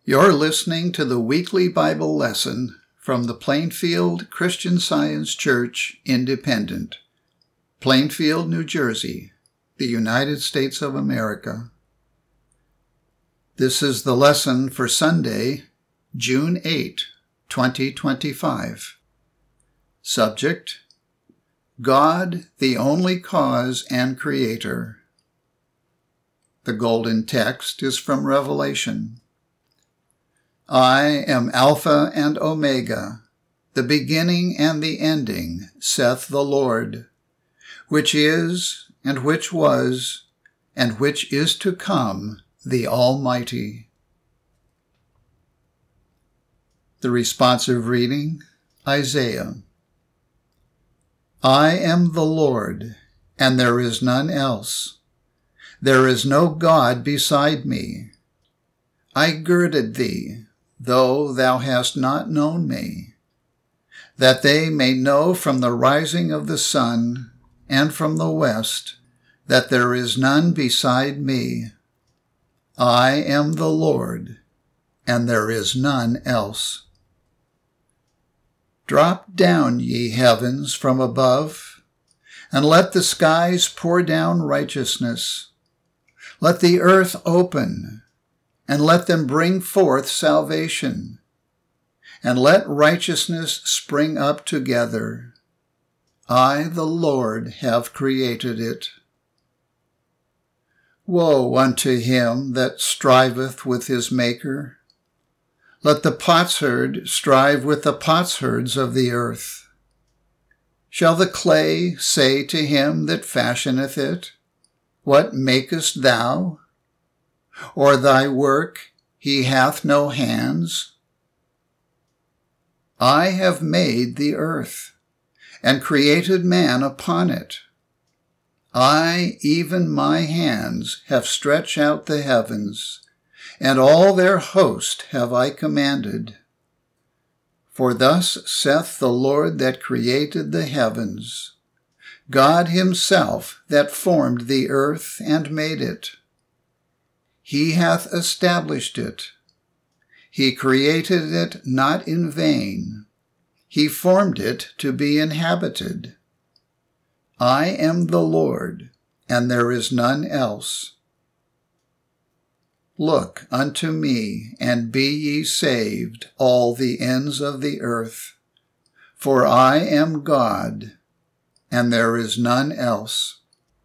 You're listening to the weekly Bible lesson from the Plainfield Christian Science Church Independent, Plainfield, New Jersey, the United States of America. This is the lesson for Sunday, June 8, 2025. Subject: God, the only cause and creator. The golden text is from Revelation. I am Alpha and Omega, the beginning and the ending, saith the Lord, which is, and which was, and which is to come, the Almighty. The responsive reading, Isaiah. I am the Lord, and there is none else. There is no God beside me. I girded thee, though thou hast not known me, that they may know from the rising of the sun and from the west that there is none beside me. I am the Lord, and there is none else. Drop down, ye heavens, from above, and let the skies pour down righteousness. Let the earth open, and let them bring forth salvation, and let righteousness spring up together. I, the Lord, have created it. Woe unto him that striveth with his Maker. Let the potsherd strive with the potsherds of the earth. Shall the clay say to him that fashioneth it, What makest thou? Or thy work, he hath no hands? I have made the earth, and created man upon it. I, even my hands, have stretched out the heavens, and all their host have I commanded. For thus saith the Lord that created the heavens, God himself that formed the earth and made it. He hath established it. He created it not in vain. He formed it to be inhabited. I am the Lord, and there is none else. Look unto me, and be ye saved, all the ends of the earth. For I am God, and there is none else.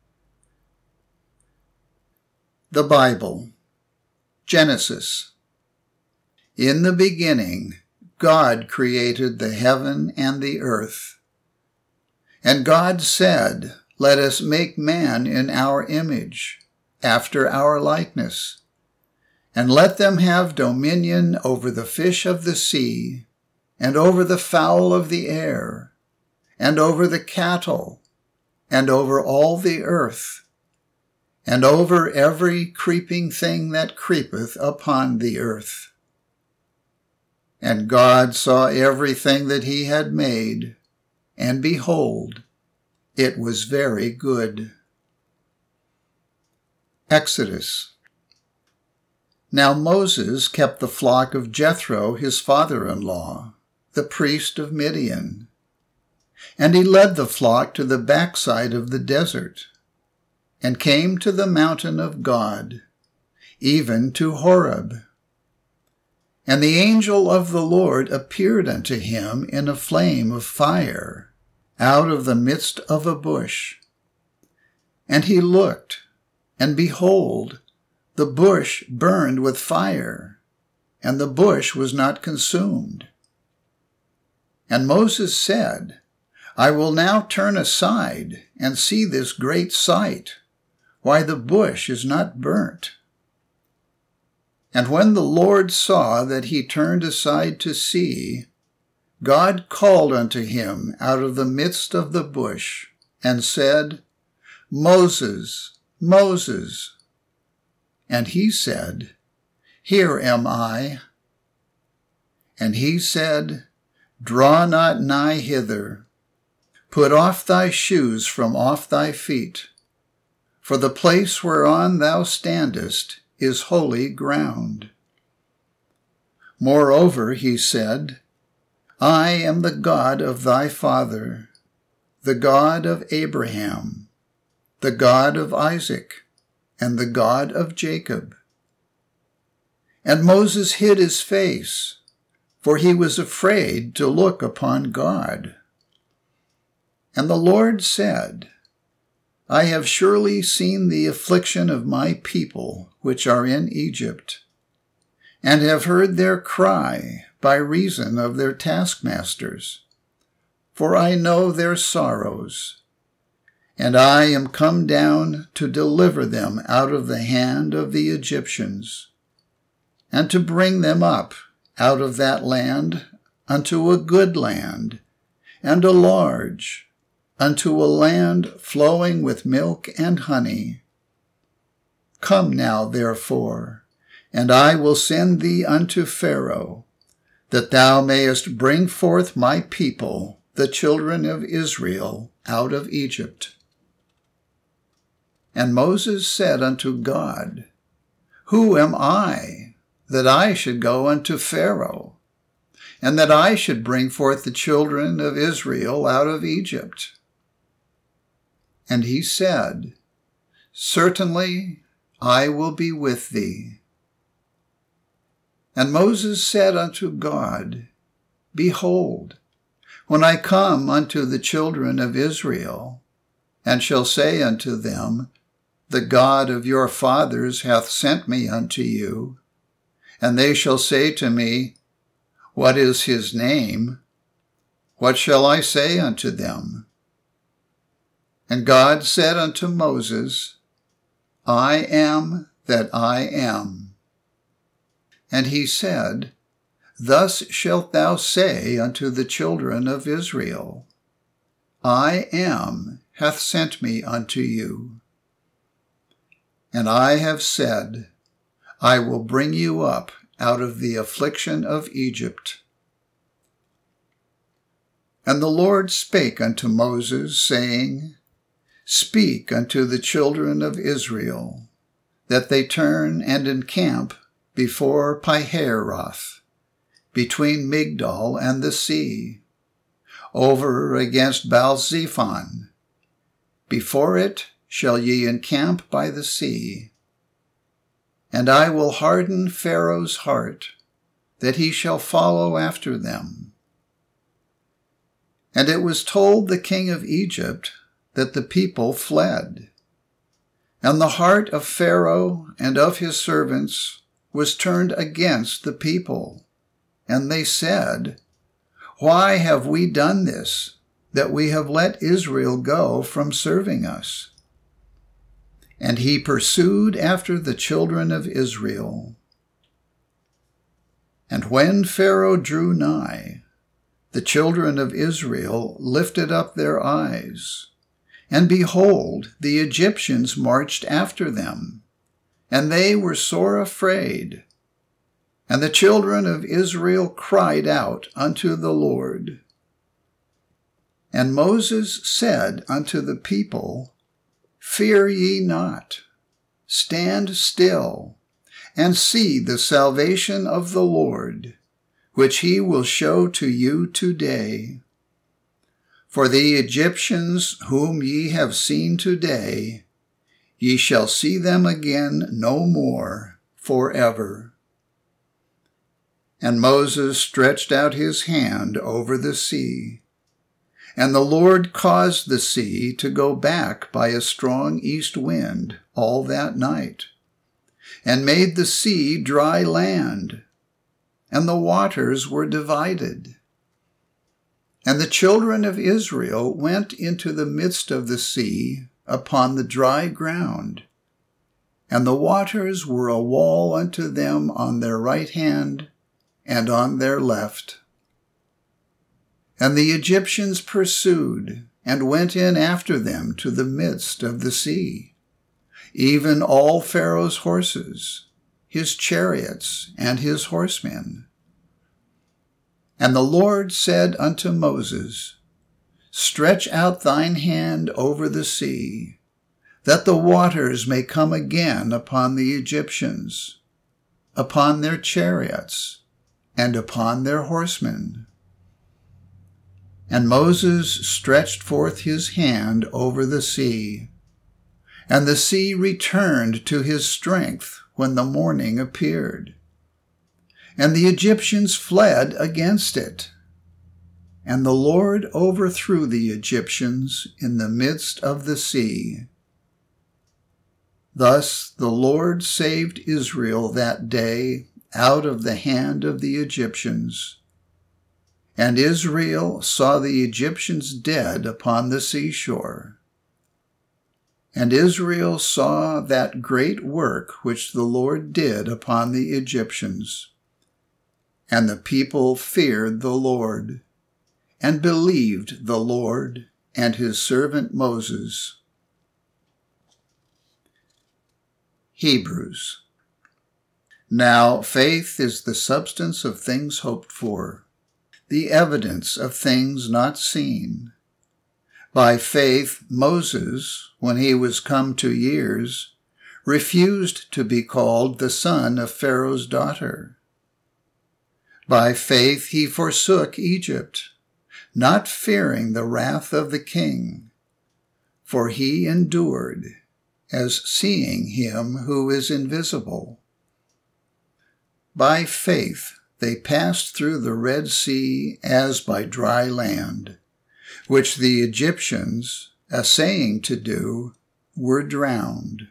The Bible. Genesis. In the beginning, God created the heaven and the earth. And God said, Let us make man in our image, after our likeness, and let them have dominion over the fish of the sea, and over the fowl of the air, and over the cattle, and over all the earth, and over every creeping thing that creepeth upon the earth. And God saw everything that he had made, and behold, it was very good. Exodus. Now Moses kept the flock of Jethro his father-in-law, the priest of Midian. And he led the flock to the backside of the desert, and came to the mountain of God, even to Horeb. And the angel of the Lord appeared unto him in a flame of fire, out of the midst of a bush. And he looked, and behold, the bush burned with fire, and the bush was not consumed. And Moses said, I will now turn aside and see this great sight, why the bush is not burnt. And when the Lord saw that he turned aside to see, God called unto him out of the midst of the bush, and said, Moses, Moses. And he said, Here am I. And he said, Draw not nigh hither. Put off thy shoes from off thy feet, for the place whereon thou standest is holy ground. Moreover, he said, I am the God of thy father, the God of Abraham, the God of Isaac, and the God of Jacob. And Moses hid his face, for he was afraid to look upon God. And the Lord said, I have surely seen the affliction of my people which are in Egypt, and have heard their cry by reason of their taskmasters. For I know their sorrows, and I am come down to deliver them out of the hand of the Egyptians, and to bring them up out of that land unto a good land, and a large, unto a land flowing with milk and honey. Come now, therefore, and I will send thee unto Pharaoh, that thou mayest bring forth my people, the children of Israel, out of Egypt. And Moses said unto God, Who am I, that I should go unto Pharaoh, and that I should bring forth the children of Israel out of Egypt? And he said, Certainly I will be with thee. And Moses said unto God, Behold, when I come unto the children of Israel, and shall say unto them, The God of your fathers hath sent me unto you, and they shall say to me, What is his name? What shall I say unto them? And God said unto Moses, I am that I am. And he said, Thus shalt thou say unto the children of Israel, I am hath sent me unto you. And I have said, I will bring you up out of the affliction of Egypt. And the Lord spake unto Moses, saying, Speak unto the children of Israel, that they turn and encamp before Pihahiroth, between Migdol and the sea, over against Baal-zephon. Before it shall ye encamp by the sea. And I will harden Pharaoh's heart, that he shall follow after them. And it was told the king of Egypt that the people fled. And the heart of Pharaoh and of his servants was turned against the people. And they said, Why have we done this, that we have let Israel go from serving us? And he pursued after the children of Israel. And when Pharaoh drew nigh, the children of Israel lifted up their eyes, and behold, the Egyptians marched after them, and they were sore afraid. And the children of Israel cried out unto the Lord. And Moses said unto the people, Fear ye not, stand still, and see the salvation of the Lord, which he will show to you today. For the Egyptians whom ye have seen today, ye shall see them again no more forever. And Moses stretched out his hand over the sea, and the Lord caused the sea to go back by a strong east wind all that night, and made the sea dry land, and the waters were divided. And the children of Israel went into the midst of the sea upon the dry ground, and the waters were a wall unto them on their right hand and on their left. And the Egyptians pursued, and went in after them to the midst of the sea, even all Pharaoh's horses, his chariots, and his horsemen. And the Lord said unto Moses, Stretch out thine hand over the sea, that the waters may come again upon the Egyptians, upon their chariots, and upon their horsemen. And Moses stretched forth his hand over the sea, and the sea returned to his strength when the morning appeared. And the Egyptians fled against it. And the Lord overthrew the Egyptians in the midst of the sea. Thus the Lord saved Israel that day out of the hand of the Egyptians. And Israel saw the Egyptians dead upon the seashore. And Israel saw that great work which the Lord did upon the Egyptians. And the people feared the Lord, and believed the Lord and his servant Moses. Hebrews. Now faith is the substance of things hoped for, the evidence of things not seen. By faith Moses, when he was come to years, refused to be called the son of Pharaoh's daughter. By faith he forsook Egypt, not fearing the wrath of the king, for he endured, as seeing him who is invisible. By faith they passed through the Red Sea as by dry land, which the Egyptians, essaying to do, were drowned.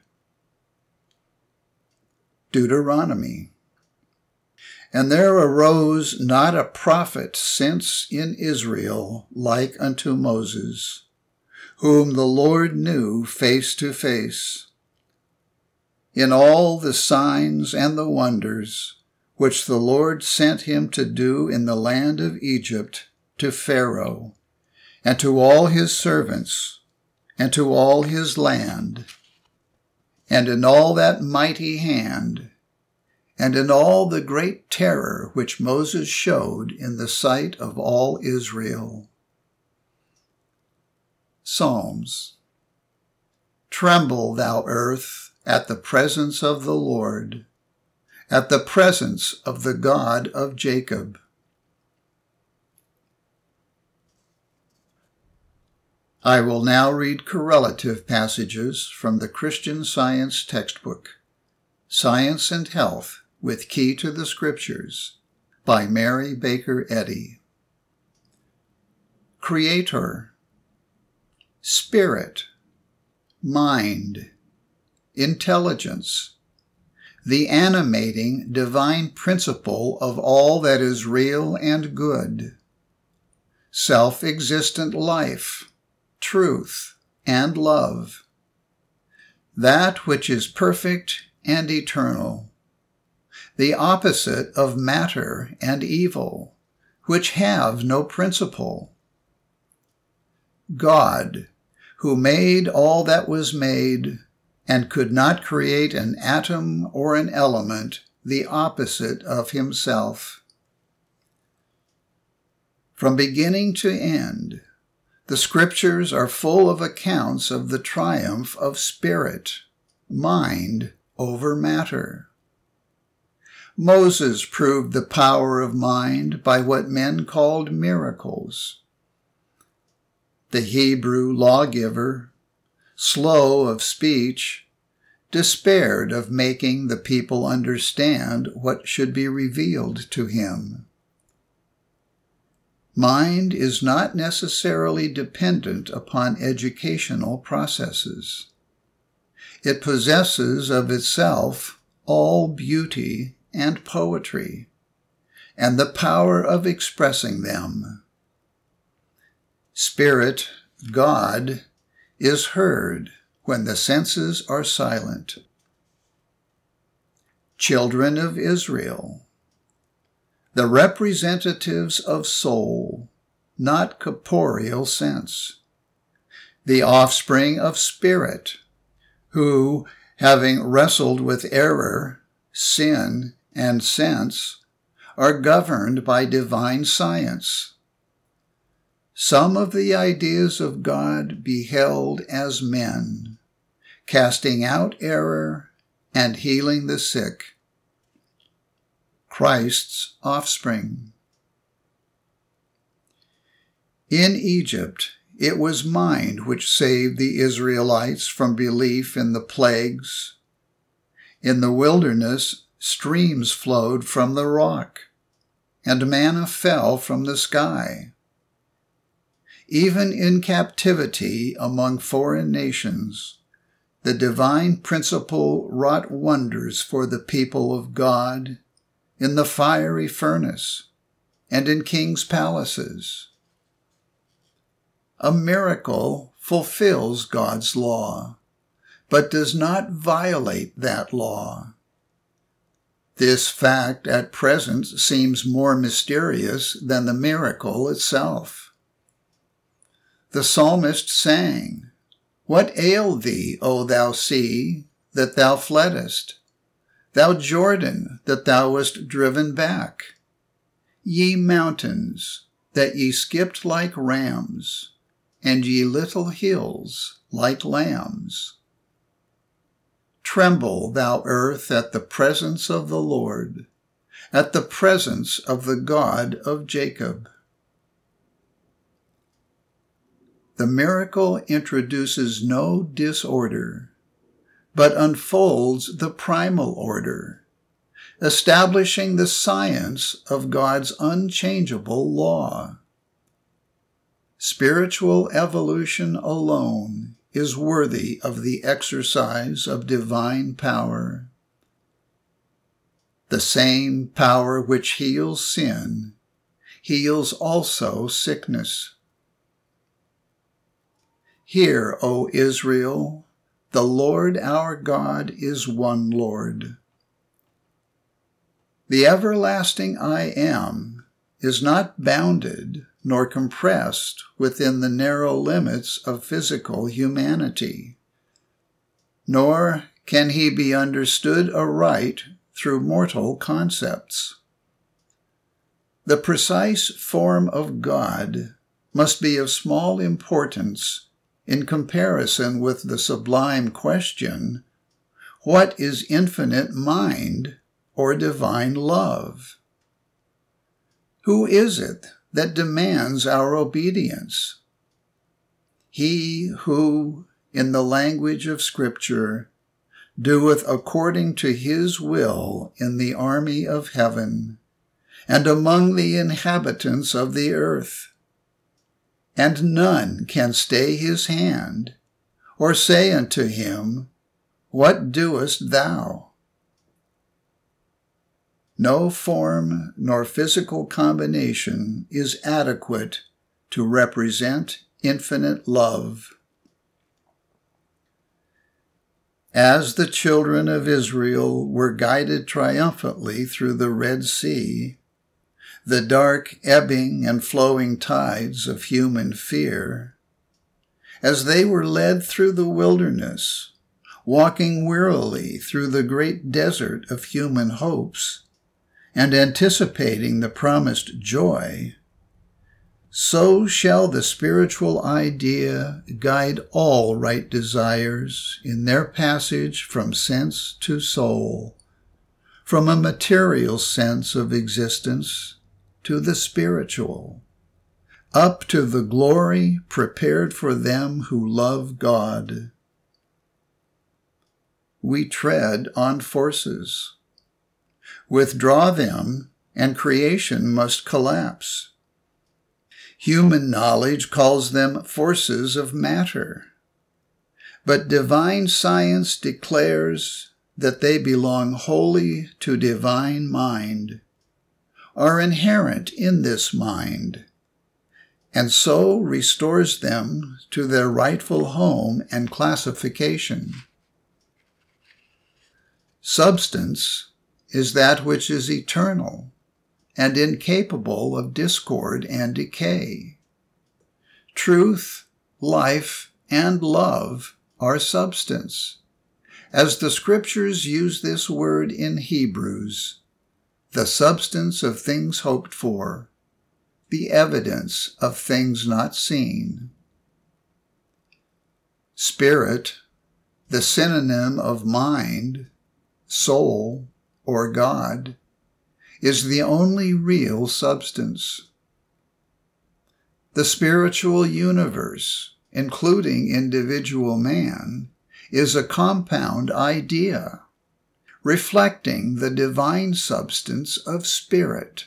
Deuteronomy. And there arose not a prophet since in Israel like unto Moses, whom the Lord knew face to face. In all the signs and the wonders which the Lord sent him to do in the land of Egypt to Pharaoh, and to all his servants, and to all his land, and in all that mighty hand, and in all the great terror which Moses showed in the sight of all Israel. Psalms. Tremble, thou earth, at the presence of the Lord, at the presence of the God of Jacob. I will now read correlative passages from the Christian Science textbook, Science and Health with Key to the Scriptures, by Mary Baker Eddy. Creator, Spirit, Mind, Intelligence, the animating divine principle of all that is real and good, self-existent life, truth, and love, that which is perfect and eternal, the opposite of matter and evil, which have no principle, God, who made all that was made, and could not create an atom or an element the opposite of himself. From beginning to end, the Scriptures are full of accounts of the triumph of spirit, mind, over matter. Moses proved the power of mind by what men called miracles. The Hebrew lawgiver, slow of speech, despaired of making the people understand what should be revealed to him. Mind is not necessarily dependent upon educational processes. It possesses of itself all beauty and poetry, and the power of expressing them. Spirit, God, is heard when the senses are silent. Children of Israel, the representatives of soul, not corporeal sense, the offspring of spirit, who, having wrestled with error, sin, and sense, are governed by divine science. Some of the ideas of God beheld as men, casting out error and healing the sick. Christ's offspring. In Egypt, it was mind which saved the Israelites from belief in the plagues. In the wilderness, streams flowed from the rock, and manna fell from the sky. Even in captivity among foreign nations, the divine principle wrought wonders for the people of God in the fiery furnace and in kings' palaces. A miracle fulfills God's law, but does not violate that law. This fact at present seems more mysterious than the miracle itself. The psalmist sang, "What ailed thee, O thou sea, that thou fleddest? Thou Jordan, that thou wast driven back? Ye mountains, that ye skipped like rams, and ye little hills like lambs. Tremble, thou earth, at the presence of the Lord, at the presence of the God of Jacob." The miracle introduces no disorder, but unfolds the primal order, establishing the science of God's unchangeable law. Spiritual evolution alone is worthy of the exercise of divine power. The same power which heals sin heals also sickness. Hear, O Israel, the Lord our God is one Lord. The everlasting I Am is not bounded nor compressed within the narrow limits of physical humanity, nor can he be understood aright through mortal concepts. The precise form of God must be of small importance in comparison with the sublime question, what is infinite mind or divine love? Who is it that demands our obedience? He who, in the language of Scripture, doeth according to his will in the army of heaven, and among the inhabitants of the earth. And none can stay his hand, or say unto him, What doest thou? No form nor physical combination is adequate to represent infinite love. As the children of Israel were guided triumphantly through the Red Sea, the dark ebbing and flowing tides of human fear, as they were led through the wilderness, walking wearily through the great desert of human hopes, and anticipating the promised joy, so shall the spiritual idea guide all right desires in their passage from sense to soul, from a material sense of existence to the spiritual, up to the glory prepared for them who love God. We tread on forces. Withdraw them, and creation must collapse. Human knowledge calls them forces of matter, but divine science declares that they belong wholly to divine mind, are inherent in this mind, and so restores them to their rightful home and classification. Substance is that which is eternal and incapable of discord and decay. Truth, life, and love are substance, as the Scriptures use this word in Hebrews, the substance of things hoped for, the evidence of things not seen. Spirit, the synonym of mind, soul, or God, is the only real substance. The spiritual universe, including individual man, is a compound idea, reflecting the divine substance of spirit.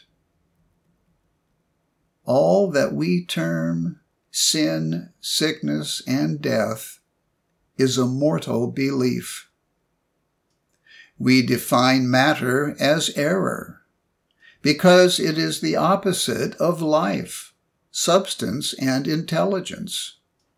All that we term sin, sickness, and death is a mortal belief. We define matter as error, because it is the opposite of life, substance, and intelligence.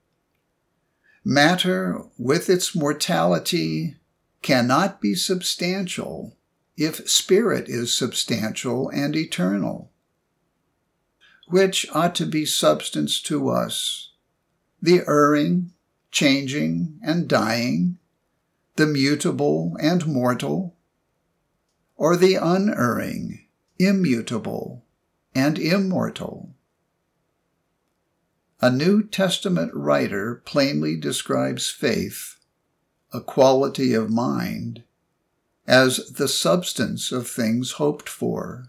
Matter, with its mortality, cannot be substantial if spirit is substantial and eternal. Which ought to be substance to us? The erring, changing, and dying, the mutable and mortal, or the unerring, immutable, and immortal? A New Testament writer plainly describes faith, a quality of mind, as the substance of things hoped for.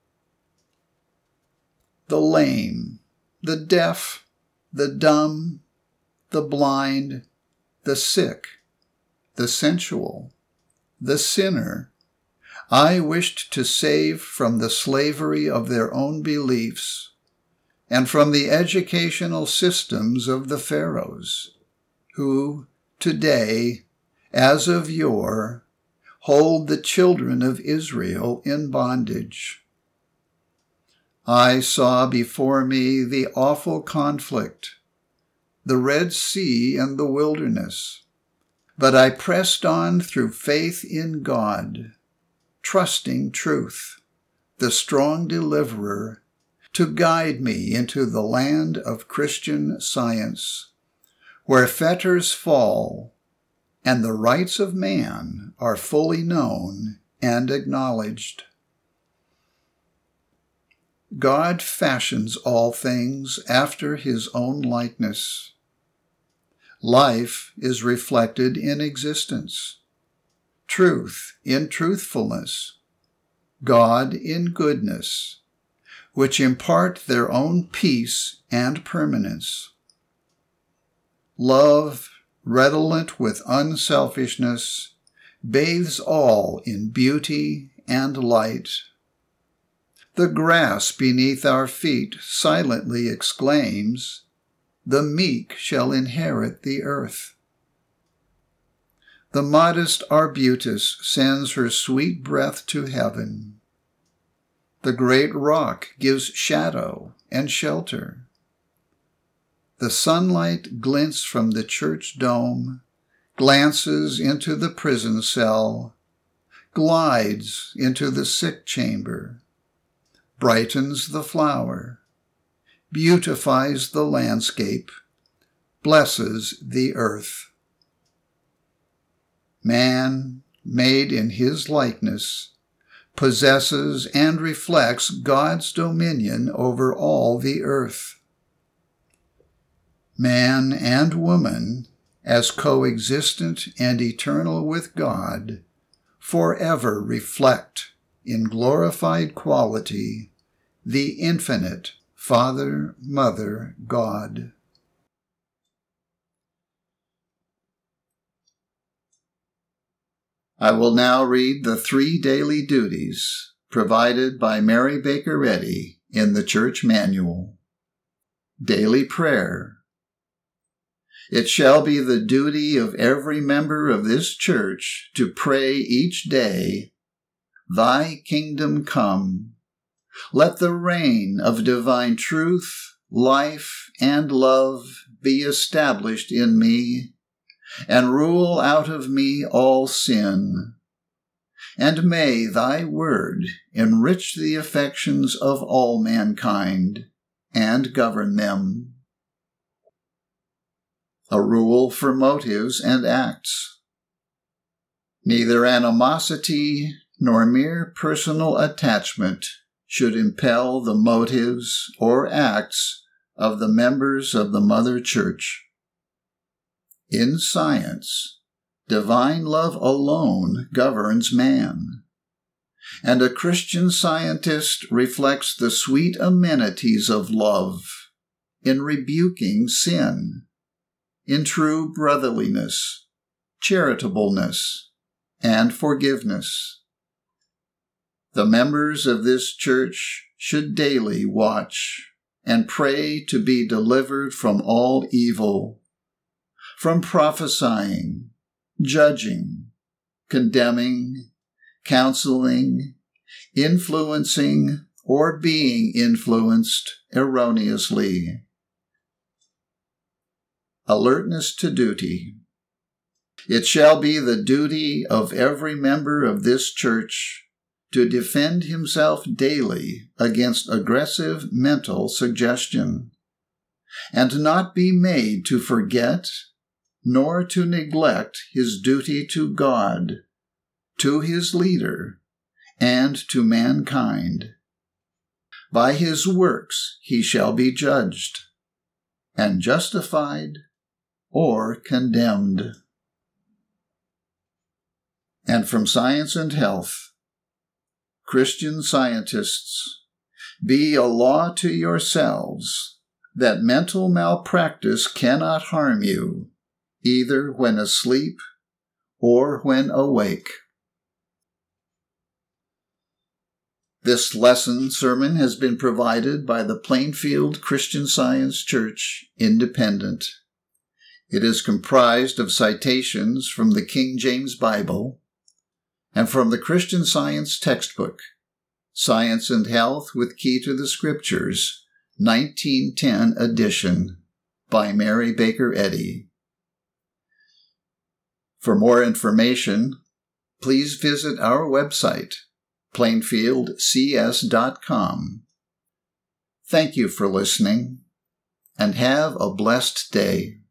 The lame, the deaf, the dumb, the blind, the sick, the sensual, the sinner, I wished to save from the slavery of their own beliefs and from the educational systems of the pharaohs, who, today, as of yore, hold the children of Israel in bondage. I saw before me the awful conflict, the Red Sea and the wilderness, but I pressed on through faith in God, trusting truth, the strong deliverer, to guide me into the land of Christian science, where fetters fall and the rights of man are fully known and acknowledged. God fashions all things after his own likeness. Life is reflected in existence, truth in truthfulness, God in goodness, which impart their own peace and permanence. Love, redolent with unselfishness, bathes all in beauty and light. The grass beneath our feet silently exclaims, "The meek shall inherit the earth." The modest arbutus sends her sweet breath to heaven. The great rock gives shadow and shelter. The sunlight glints from the church dome, glances into the prison cell, glides into the sick chamber, brightens the flower, beautifies the landscape, blesses the earth. Man, made in his likeness, possesses and reflects God's dominion over all the earth. Man and woman, as coexistent and eternal with God, forever reflect in glorified quality the infinite Father, Mother, God. I will now read the 3 daily duties provided by Mary Baker Eddy in the Church Manual. Daily Prayer. It shall be the duty of every member of this church to pray each day, "Thy kingdom come. Let the reign of divine truth, life, and love be established in me, and rule out of me all sin. And may thy word enrich the affections of all mankind and govern them." A rule for motives and acts. Neither animosity nor mere personal attachment should impel the motives or acts of the members of the Mother Church. In science, divine love alone governs man. and a Christian Scientist reflects the sweet amenities of love in rebuking sin, in true brotherliness, charitableness, and forgiveness. The members of this church should daily watch and pray to be delivered from all evil, from prophesying, judging, condemning, counseling, influencing, or being influenced erroneously. Alertness to duty. It shall be the duty of every member of this church to defend himself daily against aggressive mental suggestion, and not be made to forget nor to neglect his duty to God, to his leader, and to mankind. By his works he shall be judged, and justified or condemned. And from Science and Health, Christian Scientists, be a law to yourselves that mental malpractice cannot harm you, either when asleep or when awake. This lesson sermon has been provided by the Plainfield Christian Science Church, Independent. It is comprised of citations from the King James Bible and from the Christian Science textbook, Science and Health with Key to the Scriptures, 1910 edition, by Mary Baker Eddy. For more information, please visit our website, plainfieldcs.com. Thank you for listening, and have a blessed day.